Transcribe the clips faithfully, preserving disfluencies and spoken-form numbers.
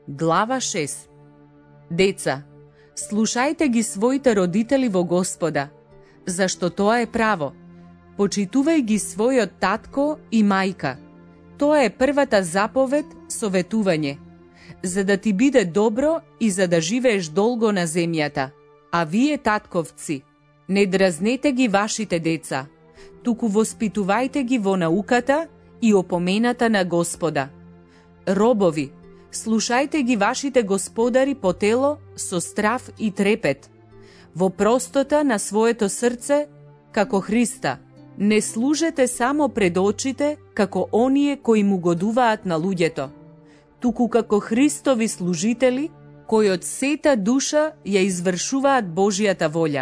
Глава шест. Деца, слушајте ги своите родители во Господа, зашто тоа е право. Почитувај ги својот татко и мајка. Тоа е првата заповед, советување, за да ти биде добро и за да живееш долго на земјата. А вие, татковци, не дразнете ги вашите деца, туку воспитувајте ги во науката и опомената на Господа. Робови, слушајте ги вашите господари по тело со страв и трепет, во простота на своето срце, како Христа. Не служете само пред очите, како оние кои му годуваат на луѓето, туку како Христови служители, кои од сета душа ја извршуваат Божијата волја.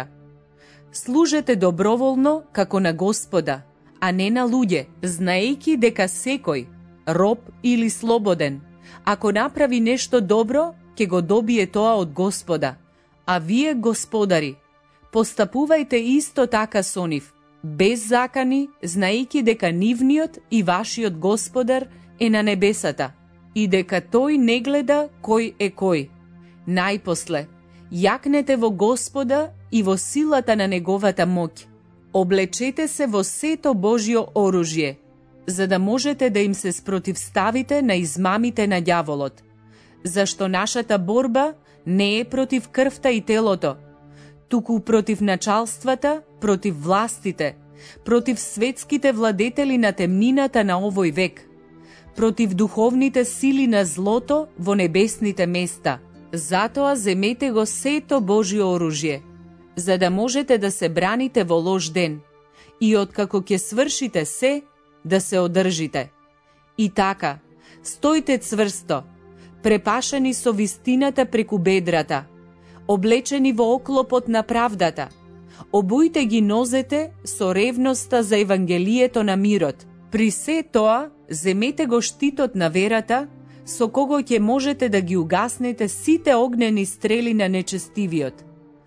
Служете доброволно како на Господа, а не на луѓе, знаејќи дека секој, роб или слободен, ако направи нешто добро, ќе го добие тоа од Господа. А вие, господари, постапувајте исто така со нив, без закани, знаејќи дека нивниот и вашиот Господар е на небесата и дека тој не гледа кој е кој. Најпосле, јакнете во Господа и во силата на неговата моќ. Облечете се во сето Божјо оружје, за да можете да им се спротивставите на измамите на ѓаволот. Зашто нашата борба не е против крвта и телото, туку против началствата, против властите, против светските владетели на темнината на овој век, против духовните сили на злото во небесните места. Затоа земете го сето Божјо оружје, за да можете да се браните во лош ден и откако ќе свршите се, да се одржите. И така, стојте цврсто, препашани со вистината преку бедрата, облечени во оклопот на правдата, обујте ги нозете со ревноста за Евангелието на мирот. При се тоа, земете го штитот на верата, со кого ќе можете да ги угаснете сите огнени стрели на нечестивиот.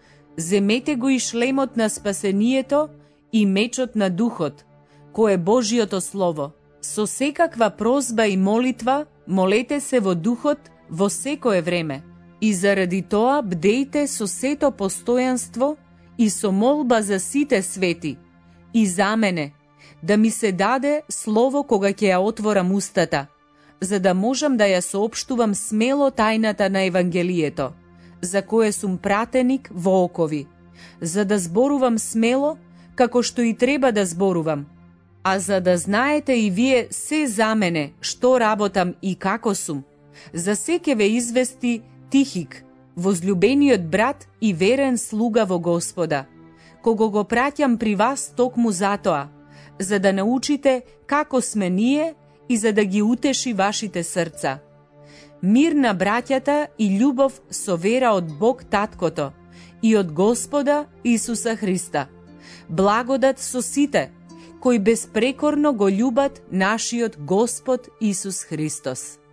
Земете го и шлемот на спасението и мечот на духот, кој е Божиото Слово. Со секаква прозба и молитва, молете се во духот во секое време. И заради тоа бдејте со сето постојанство и со молба за сите свети, и за мене, да ми се даде слово кога ќе ја отворам устата, за да можам да ја соопштувам смело тајната на Евангелието, за кое сум пратеник во окови, за да зборувам смело, како што и треба да зборувам. А за да знаете и вие се за мене, што работам и како сум, за се ќе ве извести Тихик, возлюбениот брат и верен слуга во Господа, кого го праќам при вас токму затоа, за да научите како сме ние и за да ги утеши вашите срца. Мир на браќата и љубов со вера од Бог Таткото и од Господа Исуса Христа. Благодат со сите, кои безпрекорно го љубат нашиот Господ Исус Христос.